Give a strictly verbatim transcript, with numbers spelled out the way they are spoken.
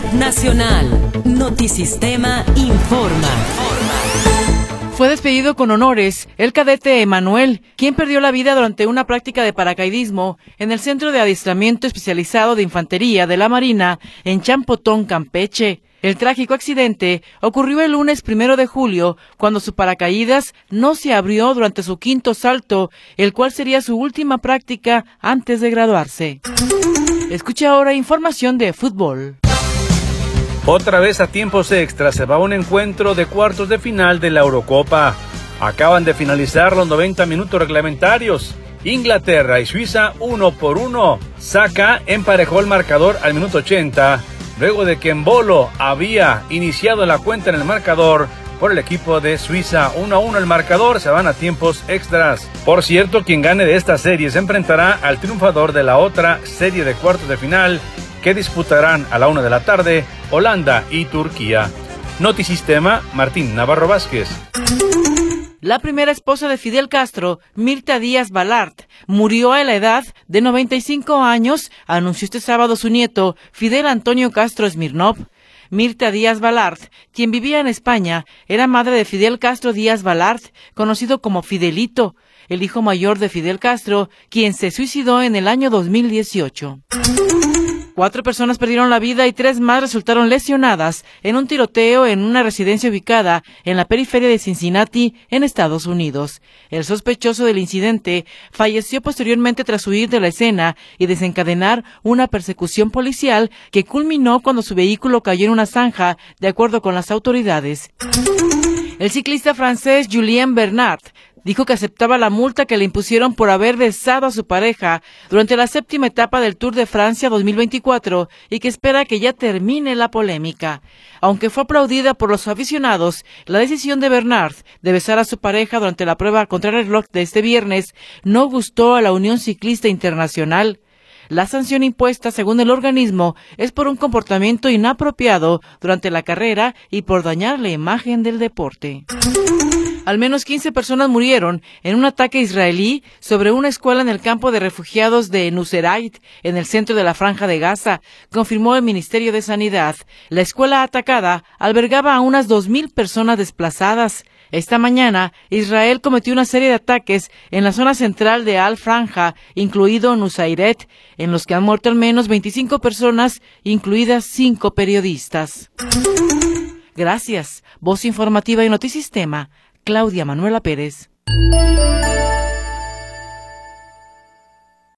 Nacional. Notisistema informa. Fue despedido con honores el cadete Emanuel, quien perdió la vida durante una práctica de paracaidismo en el Centro de Adiestramiento Especializado de Infantería de la Marina en Champotón, Campeche. El trágico accidente ocurrió el lunes primero de julio, cuando su paracaídas no se abrió durante su quinto salto, el cual sería su última práctica antes de graduarse. Escuche ahora información de fútbol. Otra vez a tiempos extras se va un encuentro de cuartos de final de la Eurocopa. Acaban de finalizar los noventa minutos reglamentarios. Inglaterra y Suiza uno por uno. Saka emparejó el marcador al minuto ochenta, luego de que Embolo había iniciado la cuenta en el marcador por el equipo de Suiza. uno a uno el marcador, se van a tiempos extras. Por cierto, quien gane de esta serie se enfrentará al triunfador de la otra serie de cuartos de final, que disputarán a la una de la tarde Holanda y Turquía. Notisistema, Martín Navarro Vázquez. La primera esposa de Fidel Castro, Mirta Díaz Balart, murió a la edad de noventa y cinco años, anunció este sábado su nieto, Fidel Antonio Castro Smirnov. Mirta Díaz Balart, quien vivía en España, era madre de Fidel Castro Díaz Balart, conocido como Fidelito, el hijo mayor de Fidel Castro, quien se suicidó en el año dos mil dieciocho. Cuatro personas perdieron la vida y tres más resultaron lesionadas en un tiroteo en una residencia ubicada en la periferia de Cincinnati, en Estados Unidos. El sospechoso del incidente falleció posteriormente tras huir de la escena y desencadenar una persecución policial que culminó cuando su vehículo cayó en una zanja, de acuerdo con las autoridades. El ciclista francés Julien Bernard dijo que aceptaba la multa que le impusieron por haber besado a su pareja durante la séptima etapa del Tour de Francia dos mil veinticuatro y que espera que ya termine la polémica. Aunque fue aplaudida por los aficionados, la decisión de Bernard de besar a su pareja durante la prueba contrarreloj de este viernes no gustó a la Unión Ciclista Internacional. La sanción impuesta, según el organismo, es por un comportamiento inapropiado durante la carrera y por dañar la imagen del deporte. Al menos quince personas murieron en un ataque israelí sobre una escuela en el campo de refugiados de Nuseirat, en el centro de la Franja de Gaza, confirmó el Ministerio de Sanidad. La escuela atacada albergaba a unas dos mil personas desplazadas. Esta mañana, Israel cometió una serie de ataques en la zona central de Al-Franja, incluido Nuseirat, en los que han muerto al menos veinticinco personas, incluidas cinco periodistas. Gracias. Voz informativa y Notisistema, Claudia Manuela Pérez.